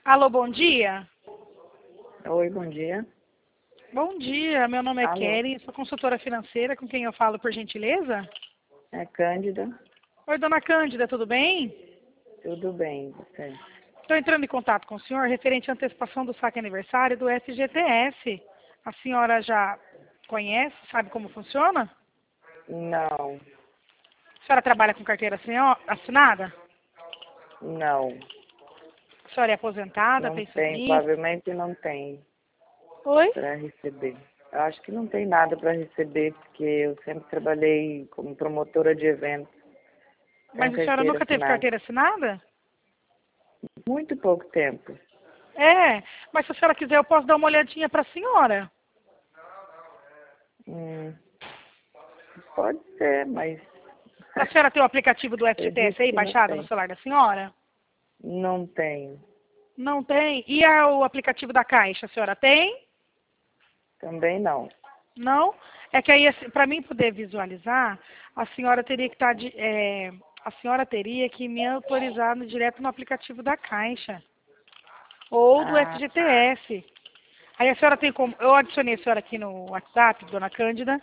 Alô, bom dia? Oi, bom dia. Bom dia, meu nome é Alô, Kelly, sou consultora financeira, com quem eu falo, por gentileza? é Cândida. Oi, dona Cândida, tudo bem? Tudo bem, você? Estou entrando em contato com o senhor referente à antecipação do saque aniversário do FGTS. A senhora já conhece, sabe como funciona? Não, A senhora trabalha com carteira assinada? não, A senhora é aposentada, não tem, pensionista? provavelmente não tem Oi? para receber. Eu acho que não tem nada para receber, porque eu sempre trabalhei como promotora de eventos, sem Mas a senhora carteira nunca teve assinada. carteira assinada? Muito pouco tempo. É, mas se a senhora quiser eu posso dar uma olhadinha para a senhora. Hum, pode ser, mas A senhora tem o aplicativo do FGTS acredito aí que não baixado no tem. celular da senhora? Não tenho. Não tem? E o aplicativo da Caixa, a senhora tem? Também não. Não? É que aí, para mim poder visualizar, a senhora teria que estar a senhora teria que me autorizar direto no aplicativo da Caixa ou do Ah, FGTS. Aí a senhora tem como. Eu adicionei a senhora aqui no WhatsApp, dona Cândida.